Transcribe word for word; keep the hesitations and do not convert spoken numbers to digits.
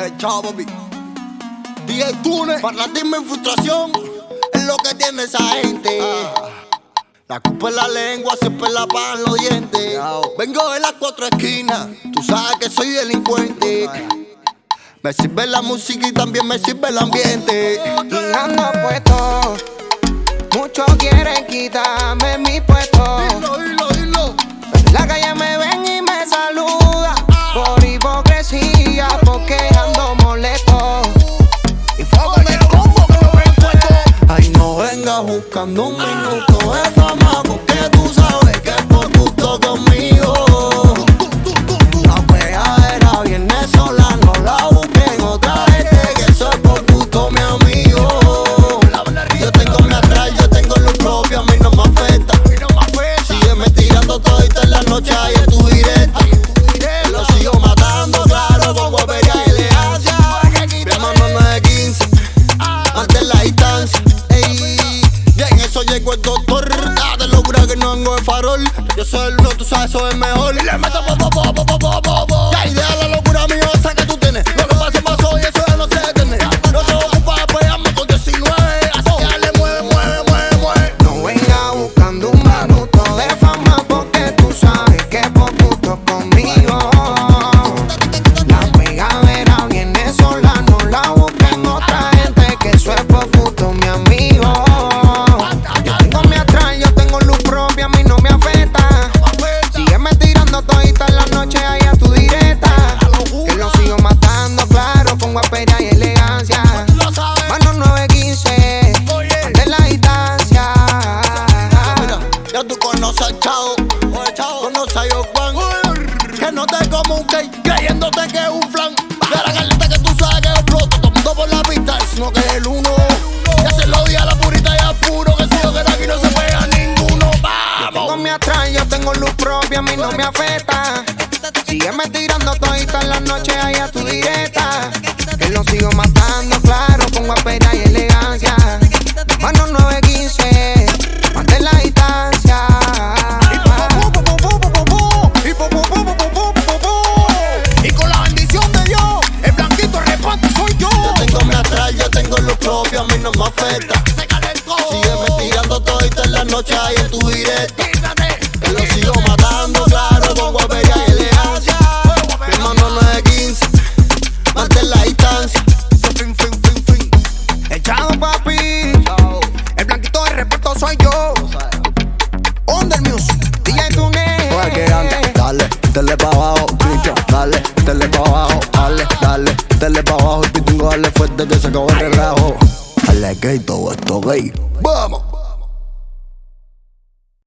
Hey, chao, papi. D J Tune, fanatismo y frustración es lo que tiene esa gente. Ah. La culpa es la lengua, siempre la pagan los dientes. Yao. Vengo de las cuatro esquinas, tú sabes que soy delincuente. Ay. Me sirve la música y también me sirve el ambiente. Y ando puesto, muchos quieren quitarme mi puesto. Dilo, dilo, dilo. En la calle me ven y me saludan por hipocresía, porque ando molesto. Y fuego en el combo que lo ven puesto. Ay, no vengas buscando un minuto de fama, porque tú sabes que es por gusto conmigo. La pegadera viene sola, no la busquen otra gente, que eso es por gusto, mi amigo. Yo tengo mi atrás, yo tengo lo propio, a mí no me afecta. Sígueme tirando todita en la noche ahí en tu directa. Lo sigo matando, claro, con guapería y elegancia. Mi hermano no es de quince, mantén la distancia. Ey, y en eso llegó el doctor. Date locura que no vengo de farol. Yo soy el uno, tú sabes, soy el mejor. Y le meto po, po, po, po, po, po, po. Ya, y deja la locura mía, esa que tú tienes. Lo que pasa pasó y eso ya no se detiene. No te ocupas de pegarme con diecinueve. Así que dale, mueve, mueve, mueve, mueve. No venga buscando un minuto de fama, porque tú sabes que es por gusto conmigo. La pegadera viene sola, no la busquen otra gente, que eso es por gusto, mi amigo. Yo tengo mi atrás, yo tengo luz propia, a mí no me afecta. Sígueme tirando todita en la noche ahí a tu directa, que lo sigo matando, claro, con guapería y elegancia. Mano nueve quince, de la distancia. Mira, ya tú conoces al Chao, conoces a Yo Juan, que no te como un cake, creyéndote que es un flan. De la caleta que tú sabes que es floto, todo mundo por la pista, sino que es el uno. Ya se lo di a la purita y apuro, que si yo quiero aquí no se pega ninguno. Yo tengo mi atrás, yo tengo luz propia, a mí no me afecta. Sígueme tirando todita en la noche ahí a tu directa, que lo sigo matando, claro, con guapería y elegancia. Mano nueve quince, mantén la distancia. Y con la bendición de Dios, el blanquito reparte soy yo. Yo tengo mi atrás, yo tengo lo propio, a mí no me afecta. Sígueme tirando todita en la noche ahí en tu directa, que lo sigo matando, claro, con guapería y elegancia. Mi hermano no es de quince, mantén la distancia. Fin, fin, fin, fin. Echado, papi, el blanquito de reparto soy yo. Under Music, D J Tune. Oye, que anda, dale, dale pa' abajo, pincho, dale, dale pa' abajo, dale, dale, dale pa' abajo, y tengo que darle fuerte que se acabó el relajo. Dale gay, todo esto gay, vamos.